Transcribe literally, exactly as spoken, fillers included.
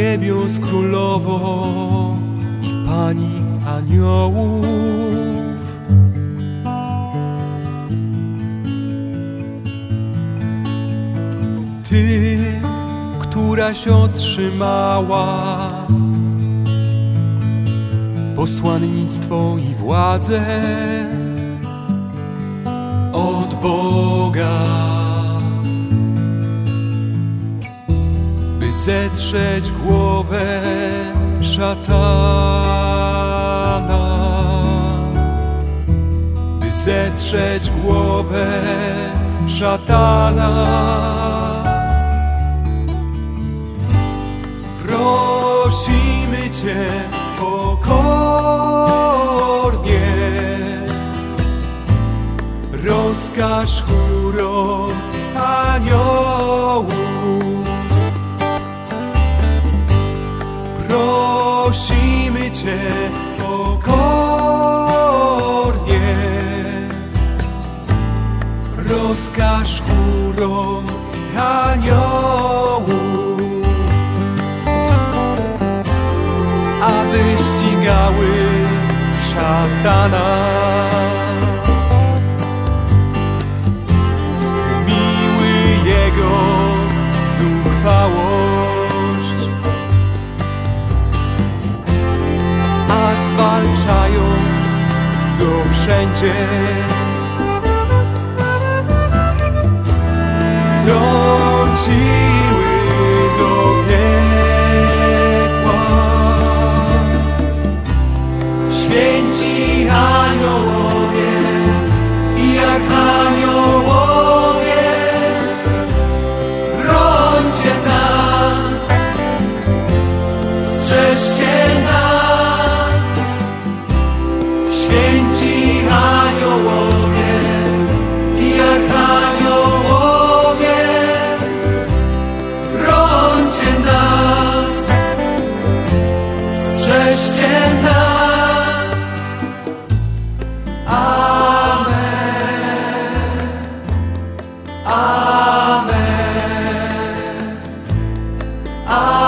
niebios królowo i Pani aniołów. Ty, któraś otrzymała posłannictwo i władzę od Boga, by zetrzeć głowę szatana, by zetrzeć głowę szatana. Prosimy Cię pokornie, rozkaż chórom aniołów. Prosimy Cię pokornie, rozkaż chórom aniołów, aby ścigały szatana, stłumiły jego zuchwałość, a zwalczając go wszędzie, strąciły do piekła. Święci aniołowie i archaniołowie, brońcie nas, strzeżcie nas. Święci aniołowie i archaniołowie, brońcie nas, strzeżcie nas. Amen. Amen.